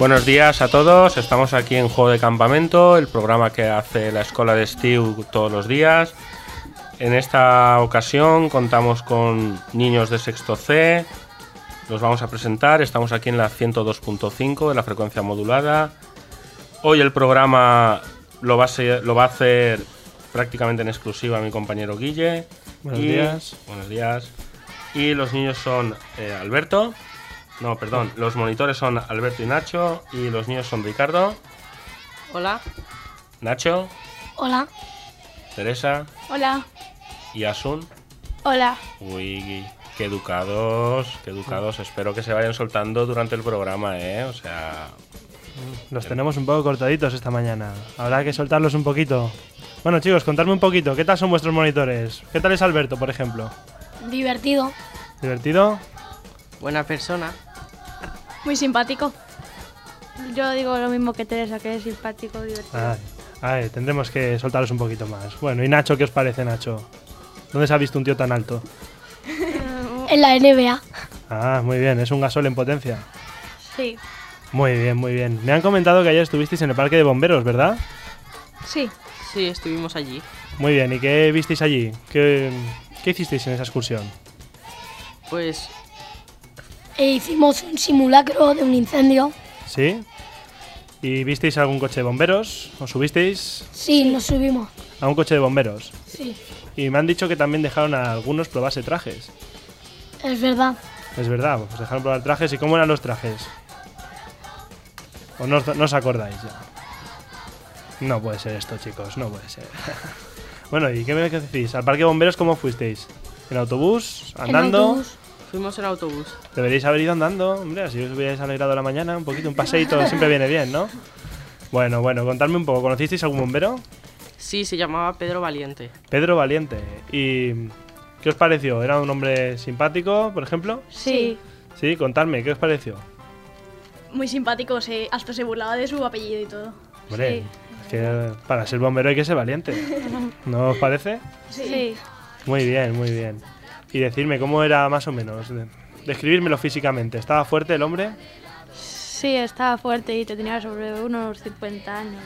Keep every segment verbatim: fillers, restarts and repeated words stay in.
Buenos días a todos, estamos aquí en Juego de Campamento, el programa que hace la Escola de Estiu todos los días. En esta ocasión contamos con niños de sexto C, los vamos a presentar, estamos aquí en la ciento dos punto cinco de la frecuencia modulada. Hoy el programa lo va a, ser, lo va a hacer prácticamente en exclusiva mi compañero Guille. Buenos y, días. Buenos días. Y los niños son eh, Alberto. No, perdón, los monitores son Alberto y Nacho, y los niños son Ricardo. Hola. Nacho. Hola. Teresa. Hola. Y Asun. Hola. Uy, qué educados, qué educados. Espero que se vayan soltando durante el programa, ¿eh? O sea... Los tenemos un poco cortaditos esta mañana. Habrá que soltarlos un poquito. Bueno, chicos, contadme un poquito. ¿Qué tal son vuestros monitores? ¿Qué tal es Alberto, por ejemplo? Divertido. ¿Divertido? Buena persona. Muy simpático. Yo digo lo mismo que Teresa, que es simpático, divertido. Ay, ay, tendremos que soltaros un poquito más. Bueno, ¿y Nacho qué os parece, Nacho? ¿Dónde se ha visto un tío tan alto? En la N B A. Ah, muy bien, es un gasol en potencia. Sí. Muy bien, muy bien. Me han comentado que ayer estuvisteis en el parque de bomberos, ¿verdad? Sí. Sí, estuvimos allí. Muy bien, ¿y qué visteis allí? ¿Qué, qué hicisteis en esa excursión? Pues... E hicimos un simulacro de un incendio. ¿Sí? ¿Y visteis algún coche de bomberos? ¿Os subisteis Sí, nos subimos. a un coche de bomberos? Sí, Y me han dicho que también dejaron a algunos probarse trajes. es verdad. Es verdad, pues dejaron probar trajes. ¿Y cómo eran los trajes? ¿O no, os- no os acordáis ya? No puede ser esto, chicos, no puede ser. Bueno, ¿y qué me decís? ¿Al parque de bomberos cómo fuisteis? ¿En autobús? ¿Andando? En autobús. Fuimos en autobús. Deberíais haber ido andando, hombre, así os hubierais alegrado la mañana, un poquito, un paseíto, siempre viene bien, ¿no? Bueno, bueno, contadme un poco, ¿conocisteis algún bombero? Sí, se llamaba Pedro Valiente. Pedro Valiente. ¿Y qué os pareció? ¿Era un hombre simpático, por ejemplo? Sí. Sí, contadme, ¿qué os pareció? Muy simpático, se, hasta se burlaba de su apellido y todo. Hombre, Sí. es que para ser bombero hay que ser valiente, ¿no os parece? Sí. Muy bien, muy bien. Y decirme, ¿cómo era más o menos? De- Describírmelo físicamente. ¿Estaba fuerte el hombre? Sí, estaba fuerte y tenía sobre unos cincuenta años.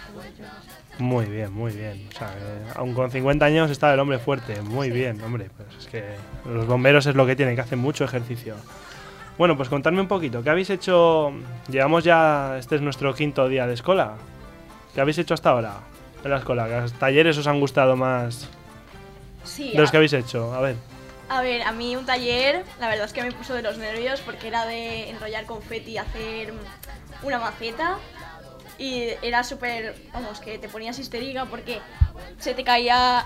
Muy bien, muy bien. O sea, que aun con cincuenta años estaba el hombre fuerte. Muy bien, hombre. Pues es que los bomberos es lo que tienen, que hacen mucho ejercicio. Bueno, pues contadme un poquito. ¿Qué habéis hecho? Llevamos ya... Este es nuestro quinto día de escuela. ¿Qué habéis hecho hasta ahora en la escuela? ¿Qué talleres os han gustado más Sí, de los a, que habéis hecho? A ver. a ver, a mí un taller, la verdad es que me puso de los nervios porque era de enrollar confeti y hacer una maceta. Y era súper, vamos, que te ponías histérica porque se te caía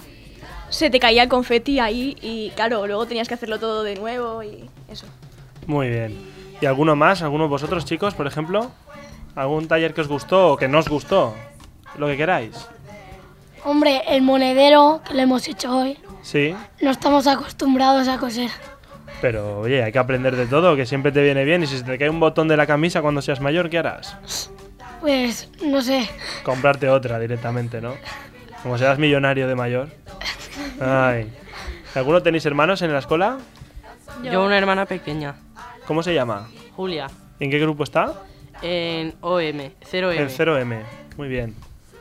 se te caía el confeti ahí y claro, luego tenías que hacerlo todo de nuevo y eso. Muy bien. ¿Y alguno más? ¿Alguno de vosotros, chicos, por ejemplo? ¿Algún taller que os gustó o que no os gustó? Lo que queráis. Hombre, el monedero que lo hemos hecho hoy, Sí. no estamos acostumbrados a coser. Pero, oye, hay que aprender de todo, que siempre te viene bien. Y si se te cae un botón de la camisa cuando seas mayor, ¿qué harás? Pues, no sé. Comprarte otra directamente, ¿no? Como seas millonario de mayor. Ay. ¿Alguno tenéis hermanos en la escuela? Yo, una hermana pequeña, ¿Cómo se llama? Julia, ¿Y en qué grupo está? en O M, cero M. En cero eme. Muy bien.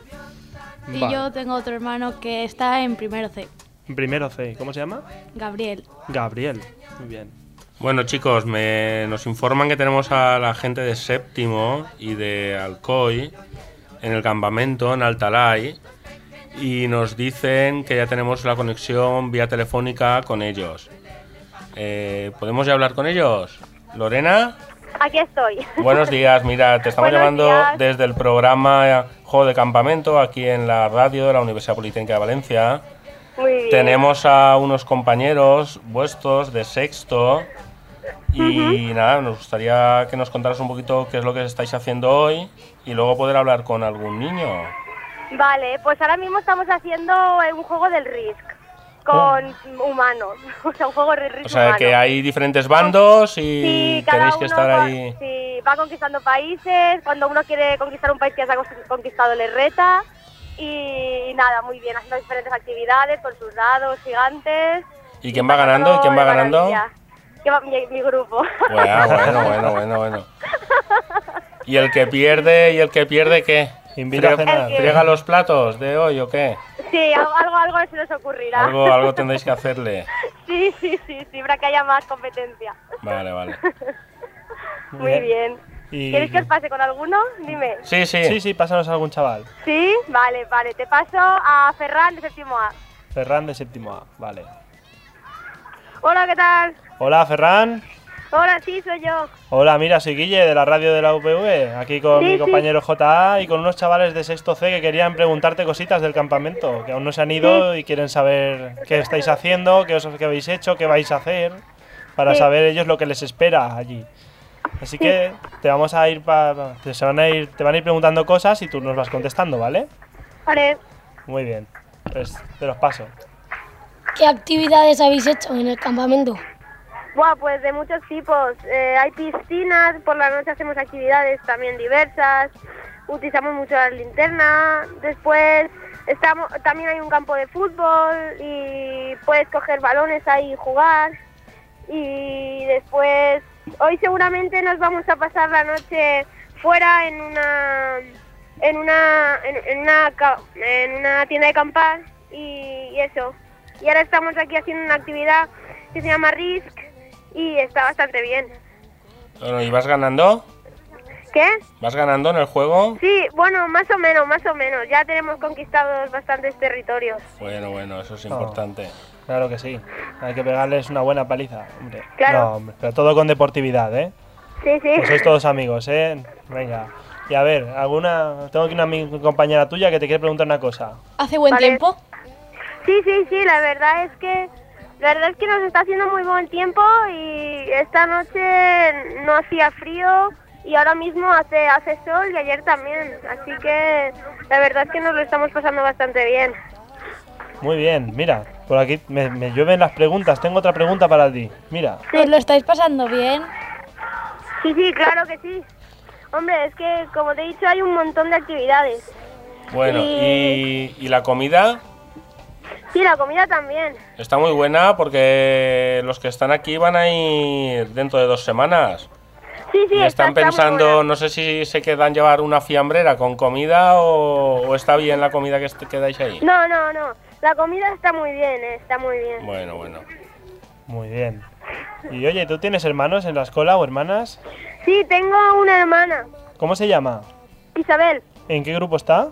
Y Vale. yo tengo otro hermano que está en primero C, En primero C. ¿Cómo se llama? Gabriel. Gabriel. Muy bien. Bueno, chicos, me, nos informan que tenemos a la gente de séptimo y de Alcoy en el campamento, en Altalay, y nos dicen que ya tenemos la conexión vía telefónica con ellos. Eh, ¿Podemos ya hablar con ellos? ¿Lorena? Aquí estoy. Buenos días, mira, te estamos Buenos llamando días. desde el programa Juego de Campamento, aquí en la radio de la Universidad Politécnica de Valencia. Muy bien. Tenemos a unos compañeros vuestros de sexto y nada, nos gustaría que nos contaras un poquito qué es lo que estáis haciendo hoy y luego poder hablar con algún niño. Vale, pues ahora mismo estamos haciendo eh, un juego del Risk con humanos. O sea, un juego del Risk O sea, humano. que hay diferentes bandos y Sí, cada tenéis que uno estar va- ahí. sí, va conquistando países. Cuando uno quiere conquistar un país que ya se ha conquistado, le reta. Y nada, muy bien, haciendo diferentes actividades con sus dados gigantes. ¿Y quién va ganando? ¿Y quién va de ganando? maravilla. Que va mi, mi grupo. Bueno, bueno, bueno, bueno, bueno. ¿Y el que pierde, y el que pierde qué? Invita a cenar. ¿Friega los platos de hoy o qué? Sí, algo, algo, algo se nos ocurrirá. Algo, algo tendréis que hacerle. Sí, sí, sí, sí, para que haya más competencia. Vale, vale. Muy bien. Y... ¿Quieres que os pase con alguno? Dime. Sí, sí. Sí, sí, pásanos a algún chaval. ¿Sí? Vale, vale. Te paso a Ferran de séptimo A. Ferran de séptimo A, vale. Hola, ¿qué tal? Hola, Ferran. Hola, sí, soy yo. Hola, mira, soy Guille de la radio de la U P V, aquí con Sí, mi sí. compañero J A y con unos chavales de sexto C que querían preguntarte cositas del campamento, que aún no se han ido y quieren saber qué estáis haciendo, qué, os, qué habéis hecho, qué vais a hacer, para Sí. saber ellos lo que les espera allí. Así que te vamos a ir, pa- te, se van a ir, te van a ir preguntando cosas y tú nos vas contestando, ¿vale? Vale. Muy bien, pues te los paso. ¿Qué actividades habéis hecho en el campamento? Buah, pues de muchos tipos. Eh, hay piscinas, por la noche hacemos actividades también diversas. Utilizamos mucho la linterna. Después estamos, también hay un campo de fútbol y puedes coger balones ahí y jugar. Y después, hoy seguramente nos vamos a pasar la noche fuera en una en una en, en una ca- en una tienda de acampar y, y eso. Y ahora estamos aquí haciendo una actividad que se llama Risk y está bastante bien. Bueno, ¿y vas ganando? ¿Qué? ¿Vas ganando en el juego? Sí, bueno, más o menos, más o menos. Ya tenemos conquistados bastantes territorios. Bueno, bueno, eso es Oh. importante. Claro que sí, hay que pegarles una buena paliza, hombre. Claro. No, hombre, pero todo con deportividad, ¿eh? Sí, sí. Pues sois todos amigos, ¿eh? Venga. Y a ver, alguna tengo aquí una ami- compañera tuya que te quiere preguntar una cosa. ¿Hace buen Vale. tiempo? Sí, sí, sí, la verdad es que la verdad es que nos está haciendo muy buen tiempo y esta noche no hacía frío y ahora mismo hace hace sol y ayer también, así que la verdad es que nos lo estamos pasando bastante bien. Muy bien, mira, por aquí me, me llueven las preguntas. Tengo otra pregunta para ti. Mira, ¿Os lo estáis pasando bien? Sí, sí, claro que sí. Hombre, es que como te he dicho hay un montón de actividades. Bueno, ¿y, y la comida? Sí, la comida también. Está muy buena porque los que están aquí van a ir dentro de dos semanas. Sí, sí, Y está, están está muy pensando, buena. no sé si se quedan llevar una fiambrera con comida o, o está bien la comida que est- que dais ahí. No, no, no. La comida está muy bien, eh, está muy bien. Bueno, bueno. muy bien. Y oye, ¿tú tienes hermanos en la escuela o hermanas? Sí, tengo una hermana, ¿Cómo se llama? Isabel. ¿En qué grupo está?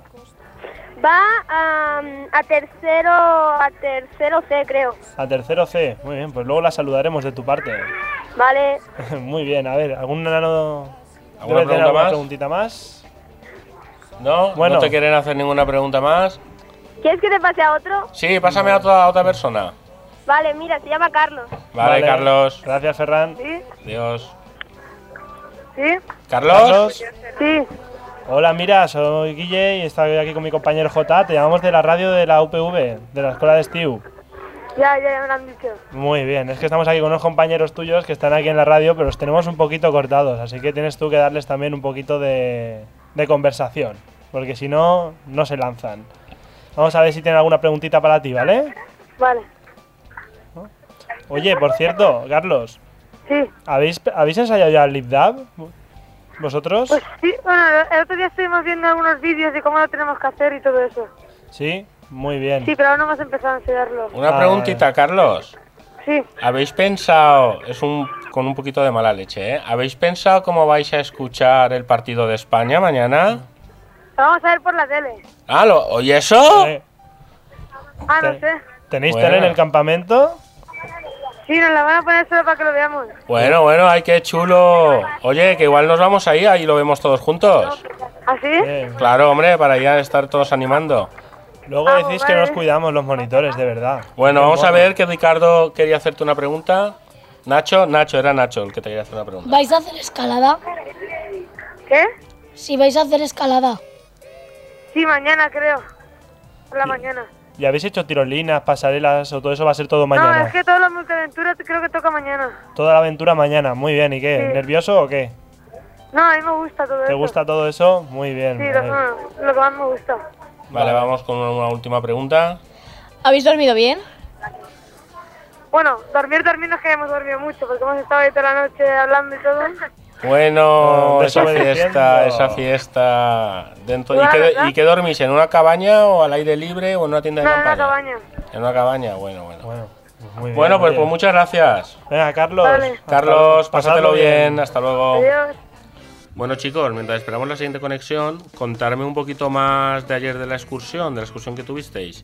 Va a, a tercero a tercero C, creo. A tercero C. Muy bien, pues luego la saludaremos de tu parte. Vale. Muy bien, a ver, ¿algún nano ¿Alguna debe tener pregunta alguna más? preguntita más? ¿No? Bueno. ¿No te quieren hacer ninguna pregunta más? ¿Quieres que te pase a otro? Sí, pásame a otra, a otra persona. Vale, mira, se llama Carlos. Vale, Carlos. Gracias, Ferran. ¿Sí? Adiós. ¿Sí? ¿Carlos? Carlos. Sí. Hola, mira, soy Guille y estoy aquí con mi compañero J A. Te llamamos de la radio de la U P V, de la escuela de Estiu. Ya, ya me lo han dicho. Muy bien, es que estamos aquí con unos compañeros tuyos que están aquí en la radio, pero los tenemos un poquito cortados, así que tienes tú que darles también un poquito de, de conversación, porque si no, no se lanzan. Vamos a ver si tienen alguna preguntita para ti, ¿vale? Vale. Oye, por cierto, Carlos, Sí. ¿habéis, ¿habéis ensayado ya el LibDAB? ¿Vosotros? Pues sí, bueno, el otro día estuvimos viendo algunos vídeos de cómo lo tenemos que hacer y todo eso. Sí, muy bien. Sí, pero aún no hemos empezado a enseñarlo. Una Ah, preguntita, Carlos. Sí. ¿Habéis pensado, es un con un poquito de mala leche, ¿eh? ¿Habéis pensado cómo vais a escuchar el partido de España mañana? Lo vamos a ver por la tele. Ah, lo, ¿oye eso? Eh, Ah, no te- sé. ¿Tenéis Bueno. tele en el campamento? Sí, nos la van a poner solo para que lo veamos. Bueno, bueno, ay, qué chulo. Oye, que igual nos vamos ahí, ahí lo vemos todos juntos. ¿Así? Eh, Claro, hombre, para ya estar todos animando. luego Ah, decís que vale. no nos cuidamos los monitores, de verdad. Bueno, Qué vamos a mono. ver que Ricardo quería hacerte una pregunta. Nacho, Nacho, era Nacho el que te quería hacer una pregunta. ¿Vais a hacer escalada? ¿Qué? Si vais a hacer escalada. Sí, mañana creo. Por la mañana. ¿Y habéis hecho tirolinas, pasarelas o todo eso va a ser todo No, mañana? es que todo lo multiaventura creo que toca mañana. Toda la aventura mañana, muy bien. ¿Y qué? Sí. ¿Nervioso o qué? No, a mí me gusta todo eso. ¿Te gusta todo eso? Muy bien. Sí, a lo, ver. no, lo que más me gusta. Vale, vamos con una última pregunta. ¿Habéis dormido bien? Bueno, dormir, dormir no es que hayamos dormido mucho, porque hemos estado ahí toda la noche hablando y todo. Bueno, Ah, esa desobedeciendo. fiesta, esa fiesta. Dentro, ¿y, Igual, qué, ¿verdad? ¿Y qué dormís? ¿En una cabaña o al aire libre o en una tienda de No, en una campaña? cabaña. En una cabaña, bueno, bueno. Bueno, pues muy bien. Bueno, pues, oye. pues muchas gracias. Venga, Carlos. Vale. hasta Carlos, luego. pásatelo Pasadlo bien, hasta luego. Adiós. Bueno, chicos, mientras esperamos la siguiente conexión, contarme un poquito más de ayer de la excursión, de la excursión que tuvisteis.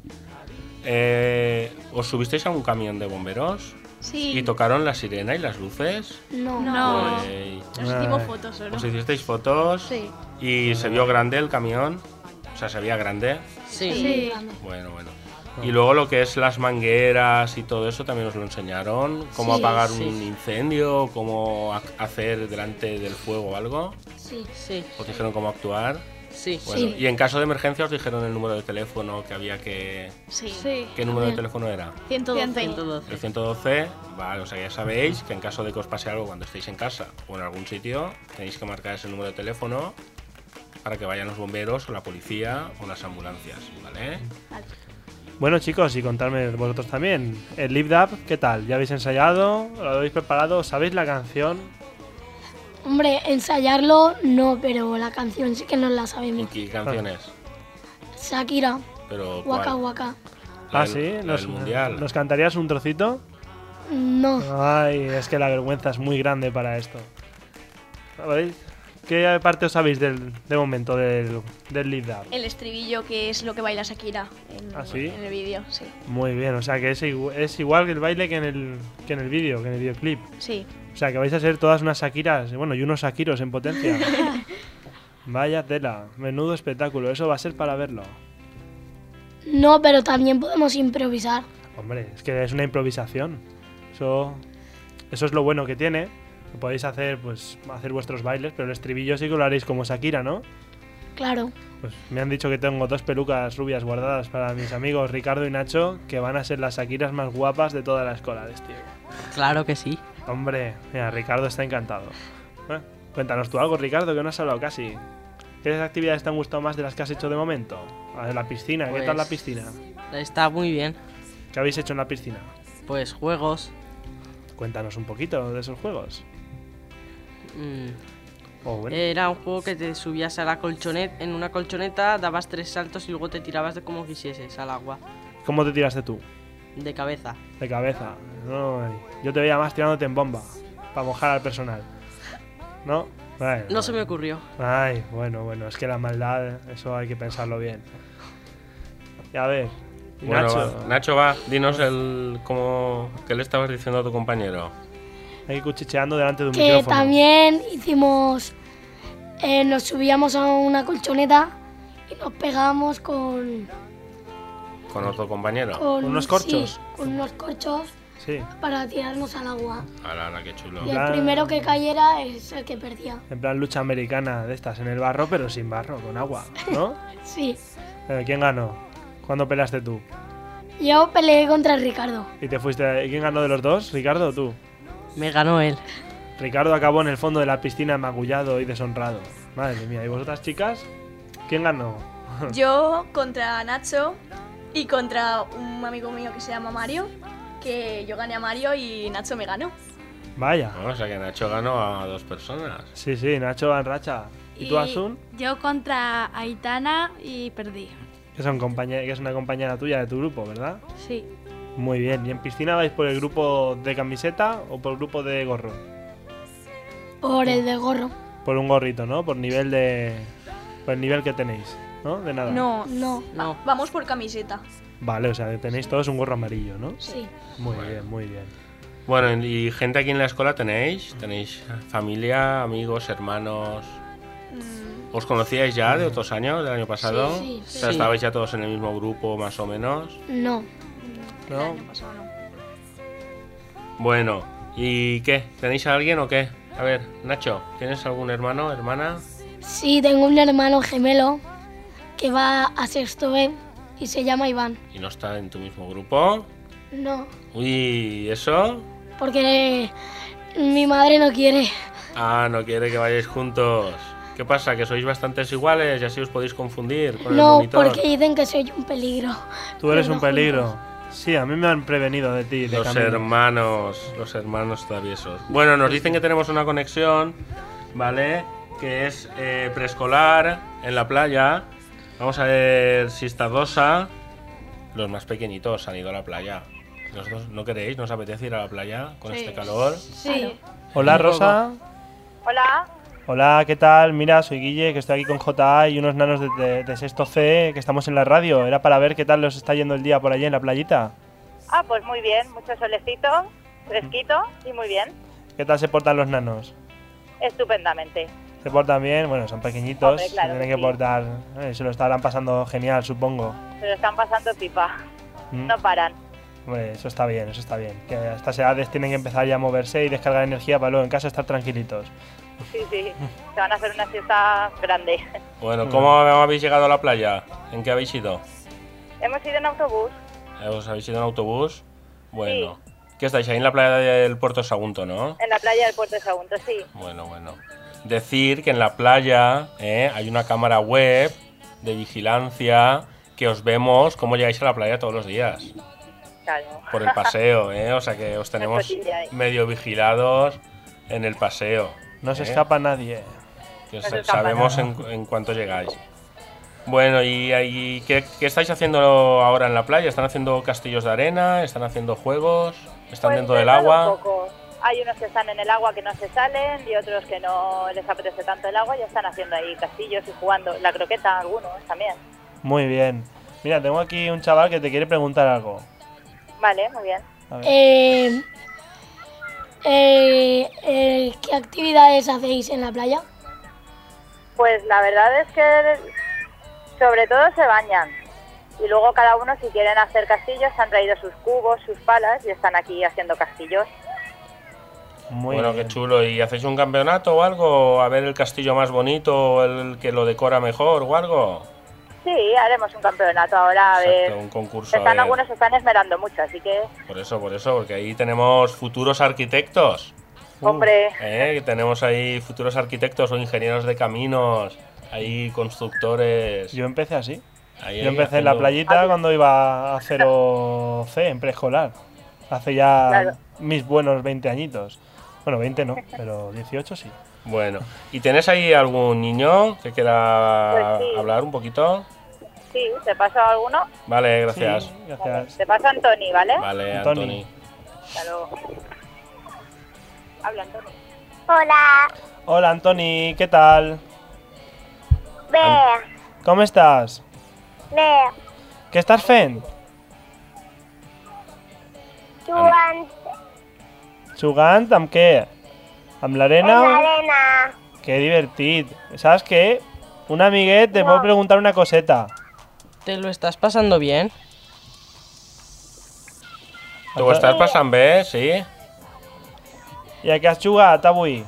Eh, ¿Os subisteis a un camión de bomberos? Sí. ¿Y tocaron la sirena y las luces? No. No. Pues, Nos hicimos fotos solo. ¿os hicisteis fotos? Sí. ¿Y se vio grande el camión? O sea, ¿se veía grande? Sí. Sí. Bueno, bueno. Y luego lo que es las mangueras y todo eso también os lo enseñaron. Cómo Sí, apagar sí. un incendio, cómo ha- hacer delante del fuego o algo. Sí. Sí. Os dijeron cómo actuar. Sí. Bueno, Sí. y en caso de emergencia os dijeron el número de teléfono que había que... Sí. Sí. ¿Qué número de También. teléfono era? ciento doce. ciento doce. El ciento doce. Vale, o sea, ya sabéis que en caso de que os pase algo cuando estéis en casa o en algún sitio, tenéis que marcar ese número de teléfono para que vayan los bomberos o la policía o las ambulancias, ¿vale? Bueno, chicos, y contadme vosotros también. El Live Up, ¿qué tal? ¿Ya habéis ensayado? ¿Lo habéis preparado? ¿Sabéis la canción? Hombre, ensayarlo no, pero la canción sí que no la ¿Y sabemos. qué canciones? Shakira, Pero Waka ¿cuál? Waka. La Ah, del- sí, la ¿Nos, del mundial. ¿nos cantarías un trocito? No. Ay, es que la vergüenza es muy grande para esto. ¿Veis? ¿Qué parte os sabéis del, de momento del, del Live Up? El estribillo que es lo que baila Shakira en, ¿Ah, sí? en el vídeo, sí. Muy bien, o sea que es, igu- es igual que el baile que en el, que en el vídeo, que en el videoclip. Sí. O sea que vais a ser todas unas Shakiras, bueno, y unos Shakiros en potencia. Vaya tela, menudo espectáculo, eso va a ser para verlo. No, pero también podemos improvisar. Hombre, es que es una improvisación. Eso, eso es lo bueno que tiene. Que podéis hacer, pues, hacer vuestros bailes, pero el estribillo sí que lo haréis como Shakira, ¿no? Claro. Pues me han dicho que tengo dos pelucas rubias guardadas para mis amigos Ricardo y Nacho, que van a ser las Shakiras más guapas de toda la escuela de estilo. Claro que sí. Hombre, mira, Ricardo está encantado. Eh, Cuéntanos tú algo, Ricardo, que no has hablado casi. ¿Qué actividades te han gustado más de las que has hecho de momento? A ver, la piscina, ¿qué Pues- tal la piscina? Está muy bien. ¿Qué habéis hecho en la piscina? Pues juegos. Cuéntanos un poquito de esos juegos. mm, Oh, bueno. Era un juego que te subías a la colchoneta, en una colchoneta, dabas tres saltos y luego te tirabas de como quisieses al agua. ¿Cómo te tiraste tú? De cabeza. De cabeza. No, yo te veía más tirándote en bomba, para mojar al personal. ¿No? Bueno, No se me ocurrió. Ay, bueno, bueno, es que la maldad, eso hay que pensarlo bien. Y a ver, y Bueno, Nacho, va. Nacho, va, dinos el cómo qué le estabas diciendo a tu compañero. ahí cuchicheando delante de un Que micrófono. también hicimos. eh, nos subíamos a una colchoneta y nos pegábamos con. Con otro compañero. Con unos corchos? sí, con unos corchos Sí, para tirarnos al agua. Ahora, ahora, qué chulo. Y el Claro. primero que cayera es el que perdía. en plan lucha americana de estas, en el barro, pero sin barro, con agua, ¿no? Sí. Eh, ¿Quién ganó? ¿Cuándo peleaste tú? Yo peleé contra Ricardo. ¿Y te fuiste? ¿Y quién ganó de los dos? ¿Ricardo o tú? Me ganó él. Ricardo acabó en el fondo de la piscina magullado y deshonrado. Madre mía, ¿y vosotras chicas? ¿Quién ganó? Yo contra Nacho y contra un amigo mío que se llama Mario, que yo gané a Mario y Nacho me ganó. Vaya. No, o sea que Nacho ganó a dos personas. Sí, sí, Nacho va en racha. ¿Y tú, Asun? Yo contra Aitana y perdí. Que, son compañe- que es una compañera tuya de tu grupo, ¿verdad? Sí. Muy bien. ¿Y en piscina vais por el grupo de camiseta o por el grupo de gorro? Por el de gorro. Por un gorrito, ¿no? Por nivel de... Por el nivel que tenéis, ¿no? De nada. No, No. No. vamos por camiseta. Vale, o sea, que tenéis todos un gorro amarillo, ¿no? Sí. Muy bien, muy bien. Bueno, ¿y gente aquí en la escuela tenéis? ¿Tenéis familia, amigos, hermanos? Mm, ¿Os conocíais ya de otros años, del año pasado? Sí, O sí. sea, Sí. ¿estabais ya todos en el mismo grupo, más o menos? No. el ¿No? año pasado no. Bueno, ¿y qué? ¿Tenéis a alguien o qué? A ver, Nacho, ¿tienes algún hermano, hermana? Sí, tengo un hermano gemelo que va a sexto B y se llama Iván. ¿Y no está en tu mismo grupo? No, Uy, ¿eso? porque mi madre no quiere. Ah, no quiere que vayáis juntos. ¿Qué pasa? ¿Que sois bastantes iguales y así os podéis confundir con el No, monitor? porque dicen que soy un peligro. Tú eres Pero un no peligro. juntos. Sí, a mí me han prevenido de ti. De Los camino. hermanos, los hermanos traviesos. Bueno, nos dicen que tenemos una conexión ¿vale? Que es eh, preescolar en la playa. Vamos a ver si está Rosa. Los más pequeñitos han ido a la playa. ¿Los dos no queréis? ¿No os apetece ir a la playa con Sí. este calor? Sí. Hola, Rosa. Hola. Hola, ¿qué tal? Mira, soy Guille, que estoy aquí con J A y unos nanos de, de, de sexto C, que estamos en la radio. Era para ver qué tal os está yendo el día por allí en la playita. Ah, pues muy bien, mucho solecito, fresquito y muy bien. ¿Qué tal se portan los nanos? Estupendamente. ¿Se portan bien? Bueno, son pequeñitos, Hombre, claro se tienen que que sí. portar. eh, se lo estarán pasando genial, supongo. Se lo están pasando pipa. ¿Mm? No paran. Hombre, eso está bien, eso está bien. Que a estas edades tienen que empezar ya a moverse y descargar energía para luego en casa estar tranquilitos. Sí, sí. Se van a hacer una siesta grande. Bueno, ¿cómo habéis llegado a la playa? ¿En qué habéis ido? Hemos ido en autobús. ¿Os habéis ido en autobús? Bueno. ¿Qué estáis ahí en la playa del Puerto Sagunto, no? En la playa del Puerto de Sagunto, sí. Bueno, bueno. Decir que en la playa eh, hay una cámara web de vigilancia que os vemos cómo llegáis a la playa todos los días. Claro. Por el paseo, ¿eh? O sea que os tenemos cotilla ahí. medio vigilados en el paseo. No se ¿eh? escapa nadie. Que No se sa- escapa sabemos en, en cuánto llegáis. Bueno, ¿y, y qué, qué estáis haciendo ahora en la playa? ¿Están haciendo castillos de arena? ¿Están haciendo juegos? ¿Están Pues dentro de del todo agua? un poco. Hay unos que están en el agua que no se salen y otros que no les apetece tanto el agua y están haciendo ahí castillos y jugando. La croqueta, algunos también. Muy bien. Mira, tengo aquí un chaval que te quiere preguntar algo. Vale, muy bien. A ver. Eh, eh, eh, ¿Qué actividades hacéis en la playa? Pues la verdad es que sobre todo se bañan. Y luego cada uno, si quieren hacer castillos, han traído sus cubos, sus palas y están aquí haciendo castillos. Muy Bueno, bien. qué chulo. ¿Y hacéis un campeonato o algo? A ver el castillo más bonito, el que lo decora mejor o algo. Sí, haremos un campeonato ahora, a ver. Exacto, un concurso. Están, de- algunos se están esmerando mucho, así que, Por eso, por eso, porque ahí tenemos futuros arquitectos. hombre, ¿eh? Que tenemos ahí futuros arquitectos o ingenieros de caminos, ahí constructores. Yo empecé así. ahí Yo empecé en la haciendo- playita cuando iba a cero C, en preescolar. Hace ya Claro. mis buenos veinte añitos. Bueno, veinte no, pero dieciocho sí. Bueno, ¿y tenés ahí algún niño que quiera Pues sí. hablar un poquito? sí, te paso a alguno. Vale, gracias. Sí, gracias. Te paso a Antoni, ¿vale? Vale, Antoni. Antoni. Hasta luego. Habla, Antoni. Hola. Hola, Antoni, ¿qué tal? Bé, ¿Cómo estás? bé, ¿Qué estás fent? jugant Jugant amb què? Amb en l'arena? l'arena. Qué divertit. ¿Sabes qué? Un amiguet te puedo preguntar una coseta. ¿Te lo estás pasando bien? ¿Tú estás pasando bé, sí? I a què has jugat avui?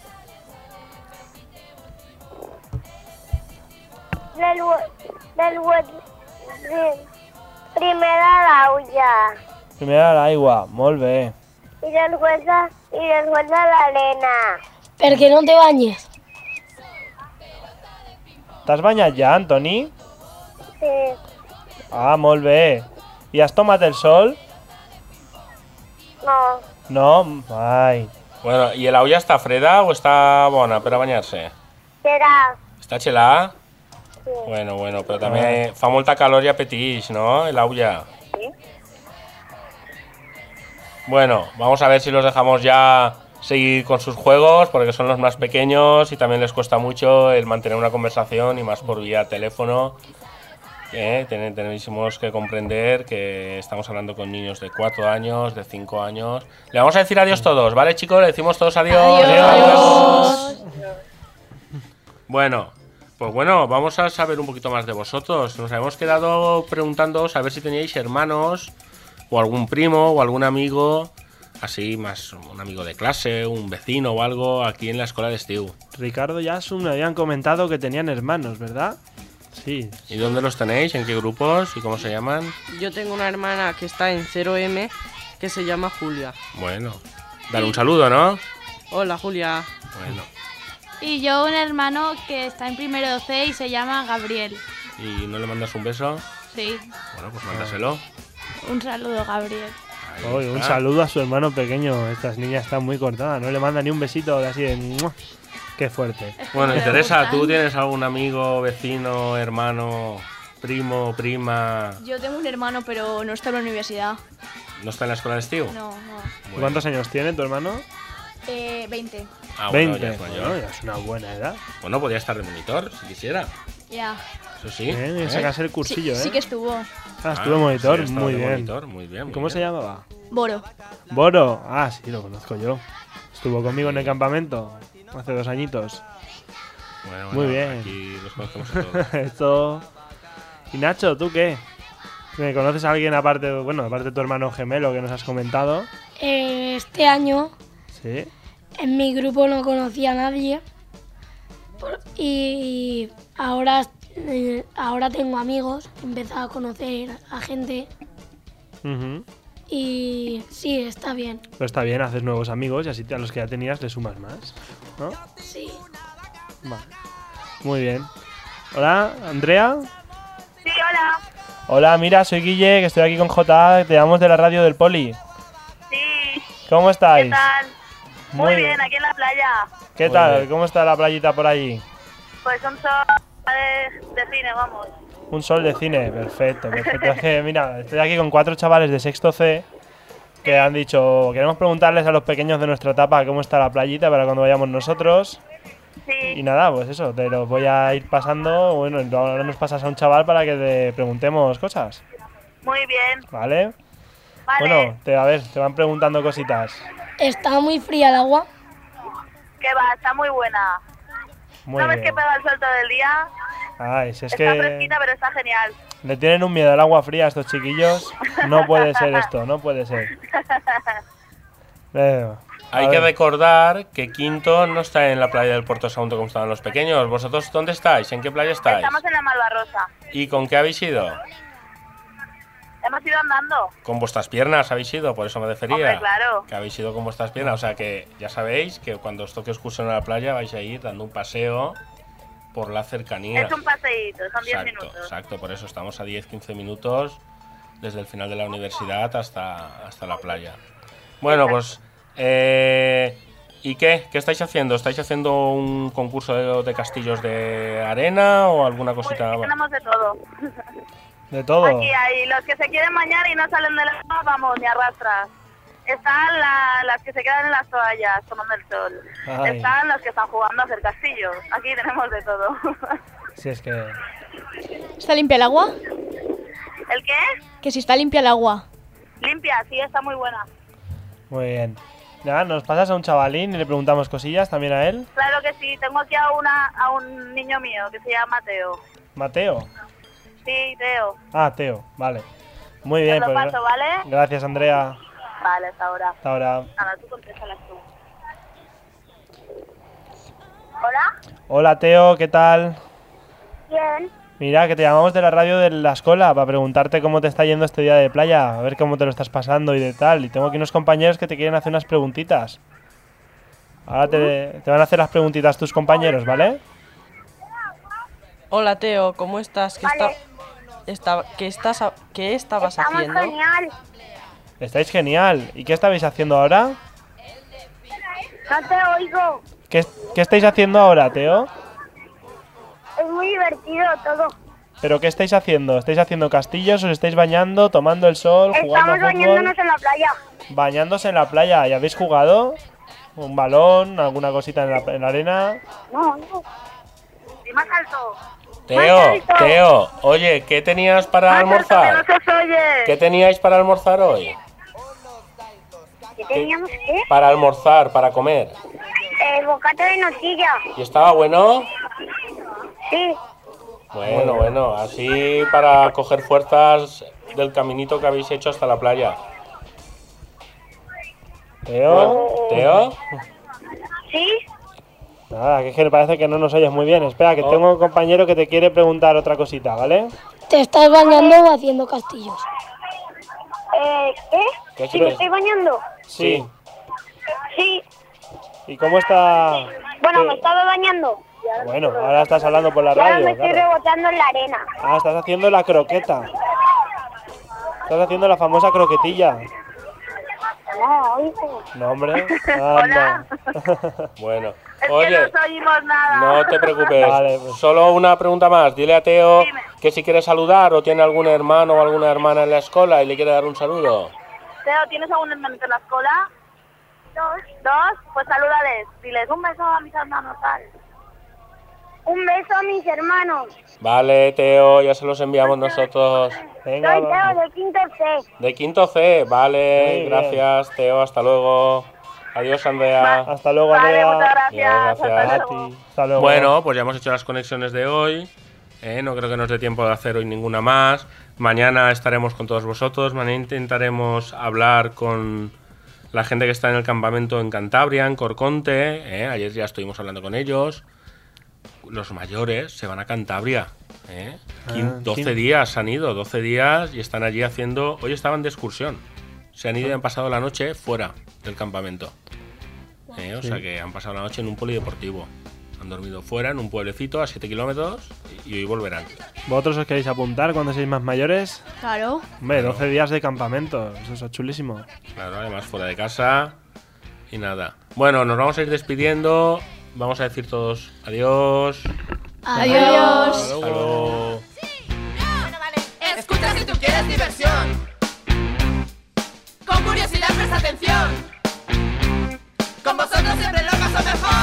Del, hue- del, hue- pri- primer a l'aulla Primer a l'aigua, molt bé. i després a, i després a l'arena. ¿Per qué no te bañes? T'has banyat ja, Antoni? Sí, Ah, molt bé. I has tomat el sol? no, No? Ai. Bueno, ¿y el agua está freda o está buena para bañarse? serà. ¿Está chelada? Sí. Bueno, bueno, pero también fa molta calor y apetís, ¿no? El agua. Sí. Bueno, vamos a ver si los dejamos ya seguir con sus juegos, porque son los más pequeños y también les cuesta mucho el mantener una conversación y más por vía teléfono. Eh, ten- tenemos que comprender que estamos hablando con niños de cuatro años, de cinco años. Le vamos a decir adiós todos, ¿vale, chicos? Le decimos todos adiós. Adiós. Bueno, pues bueno, vamos a saber un poquito más de vosotros. Nos habíamos quedado preguntándoos a ver si teníais hermanos o algún primo o algún amigo, así más un amigo de clase, un vecino o algo aquí en la escuela de Steve. Ricardo y Asun me habían comentado que tenían hermanos, ¿verdad? Sí. ¿Y dónde los tenéis? ¿En qué grupos? ¿Y cómo se llaman? Yo tengo una hermana que está en cero eme que se llama Julia. Bueno, dale un saludo, ¿no? Hola, Julia. Bueno, Y yo un hermano que está en primero C y se llama Gabriel. ¿y no le mandas un beso? Sí. Bueno, pues mándaselo. Un saludo, Gabriel. Ahí Oye, un está. saludo a su hermano pequeño. Estas niñas están muy cortadas. No le manda ni un besito de así de... ¡mua! Qué fuerte. Bueno, y Me Teresa, gustan. ¿tú tienes algún amigo, vecino, hermano, primo, prima? Yo tengo un hermano, pero no está en la universidad. ¿No está en la escuela de Estío? No, no. Bueno. ¿Cuántos años tiene tu hermano? Eh, veinte. Ah, bueno, ya veinte. es mayor. Bueno, ya es una buena edad. Bueno, podría estar de monitor, si quisiera. Ya. Eso sí. Bien, ¿eh? sacas el Sí, cursillo, ¿eh? sí que estuvo. Ah, estuvo en monitor, sí, ha estado muy de bien. monitor, muy bien, muy ¿Cómo se bien. llamaba? Boro. Boro. Ah, sí, lo conozco yo. Estuvo conmigo en el campamento hace dos añitos. Bueno, Muy bueno, bien. Aquí los conocemos a todos. Esto. Y Nacho, ¿tú qué? ¿Me conoces a alguien aparte, bueno, aparte de tu hermano gemelo que nos has comentado? Eh, este año Sí. en mi grupo no conocía a nadie por- y ahora, eh, ahora tengo amigos, he empezado a conocer a gente Ujú. y sí, está bien. Pero está bien, haces nuevos amigos y así a los que ya tenías le sumas más, ¿no? Sí. Vale. Muy bien. Hola, Andrea. Sí, hola. Hola, mira, soy Guille, que estoy aquí con J A, te llamamos de la radio del Poli. Sí, ¿Cómo estáis? ¿qué tal? Muy bien, aquí en la playa. ¿Qué Muy tal? bien. ¿Cómo está la playita por allí? Pues un sol de, de cine, vamos. Un sol de cine, perfecto, perfecto. Es que, mira, estoy aquí con cuatro chavales de sexto C que han dicho, queremos preguntarles a los pequeños de nuestra etapa cómo está la playita para cuando vayamos nosotros. Y Sí, nada, pues eso, te lo voy a ir pasando, bueno, y ahora nos pasas a un chaval para que le preguntemos cosas, muy bien. ¿vale? Vale, Bueno, te, a ver, te van preguntando cositas. Está muy fría el agua. que va, está muy buena. Muy ¿No ves bien. que pega el sol todo el día? Ay, si es está que fresquita, pero está genial. le tienen un miedo al agua fría a estos chiquillos. No puede ser esto, no puede ser. Eh, a Hay que ver. recordar que Quinto no está en la playa del Puerto Sagunto como estaban los pequeños. ¿Vosotros dónde estáis? ¿En qué playa estáis? Estamos en la Malvarrosa. ¿Y con qué habéis ido? Hemos ido andando. Con vuestras piernas habéis ido, por eso me refería. Hombre, claro. Que habéis ido con vuestras piernas. O sea que ya sabéis que cuando os toque excursión a la playa vais a ir dando un paseo por la cercanía. Es un paseíto, son diez Exacto, minutos. exacto, por eso estamos a diez quince minutos desde el final de la universidad hasta, hasta la playa. Bueno, pues... Eh, ¿Y qué? ¿Qué estáis haciendo? ¿Estáis haciendo un concurso de, de castillos de arena o alguna Pues cosita? aquí tenemos de todo. De todo. Aquí hay los que se quieren bañar y no salen del agua, vamos, ni arrastras. Están la- las que se quedan en las toallas tomando el sol. Ay. Están los que están jugando a hacer castillos. Aquí tenemos de todo. Si es que... ¿Está limpia el agua? ¿El qué? Que si está limpia el agua. Limpia, sí, está muy buena. Muy bien. Nada, nos pasas a un chavalín y le preguntamos cosillas también a él. Claro que sí, tengo aquí a, una, a un niño mío que se llama Teo. Mateo. Sí, Teo. Ah, Teo, vale. Muy Te bien, lo pues paso, ¿vale? gracias, Andrea. Vale, hasta ahora. Hasta ahora. Nada, tú contéstalas tú. ¿Hola? Hola, Teo, ¿qué tal? Bien. Mira, que te llamamos de la radio de la escuela para preguntarte cómo te está yendo este día de playa, a ver cómo te lo estás pasando y de tal. Y tengo aquí unos compañeros que te quieren hacer unas preguntitas. Ahora te, te van a hacer las preguntitas tus compañeros, ¿vale? Hola Teo, ¿cómo estás? ¿Qué, Vale. está, está- qué, estás, a- qué estabas Estamos haciendo? genial. Estáis genial. ¿Y qué estabais haciendo ahora? No te oigo. ¿Qué, qué estáis haciendo ahora, Teo? Es muy divertido todo. ¿Pero qué estáis haciendo? ¿Estáis haciendo castillos? ¿Os estáis bañando, tomando el sol, jugando a Estamos fútbol? bañándonos en la playa. Bañándose en la playa. ¿Y habéis jugado? ¿Un balón? ¿Alguna cosita en la, en la arena? No, no. Y más alto. Teo, alto. Teo, oye, ¿qué tenías para Más alto, almorzar? que no se os oye. ¿Qué teníais para almorzar hoy? ¿Qué teníamos que? Para almorzar, para comer. El bocata de nocilla. ¿Y estaba bueno? Sí. Bueno, bueno, así para coger fuerzas del caminito que habéis hecho hasta la playa. ¿Teo? ¿Teo? ¿Sí? Nada, que es que me parece que no nos oyes muy bien. Espera, que Oh. tengo un compañero que te quiere preguntar otra cosita, ¿vale? ¿Te estás bañando o haciendo castillos? Eh, ¿qué? ¿Qué ¿Sí quieres? me estoy bañando? Sí. Sí. ¿Y cómo está...? Bueno, ¿Qué? me estaba bañando. Bueno, ahora estás hablando por la Y ahora me radio, estoy claro. rebotando en la arena. Ah, estás haciendo la croqueta. Estás haciendo la famosa croquetilla. No, hijo. No, hombre. Hola. Anda. Bueno, Es Oye, que no os oímos nada. no te preocupes. Vale, pues. Solo una pregunta más. Dile a Teo Dime. que si quiere saludar o tiene algún hermano o alguna hermana en la escuela y le quiere dar un saludo. Teo, ¿tienes algún hermanito en la escuela? Dos. ¿Dos? Pues salúdales. Diles un beso a mis hermanos, tal. Un beso a mis hermanos. Vale, Teo, ya se los enviamos nosotros. Venga, Soy va. Teo de quinto C. De quinto C, vale. Muy bien. Gracias, Teo. Hasta luego. Adiós, Andrea. Hasta luego, Vale, Andrea. muchas gracias. Gracias. Hasta A luego. ti. Hasta luego. Bueno, pues ya hemos hecho las conexiones de hoy. ¿eh? No creo que nos dé tiempo de hacer hoy ninguna más. Mañana estaremos con todos vosotros. Mañana intentaremos hablar con la gente que está en el campamento en Cantabria, en Corconte. ¿eh? Ayer ya estuvimos hablando con ellos. Los mayores se van a Cantabria. ¿eh? Quin- Ah, doce quin- días han ido, doce días y están allí haciendo... Hoy estaban de excursión. Se han ido y han pasado la noche fuera del campamento. ¿eh? O Sí. sea que han pasado la noche en un polideportivo. Han dormido fuera en un pueblecito a siete kilómetros y hoy volverán. ¿Vosotros os queréis apuntar cuando seáis más mayores? Claro. Hombre, doce días de campamento. Eso es chulísimo. Claro, además fuera de casa y nada. Bueno, nos vamos a ir despidiendo. Vamos a decir todos adiós. Adiós. Hasta luego. Escucha si tú quieres diversión. Con curiosidad presta atención. Con vosotros siempre lo paso mejor.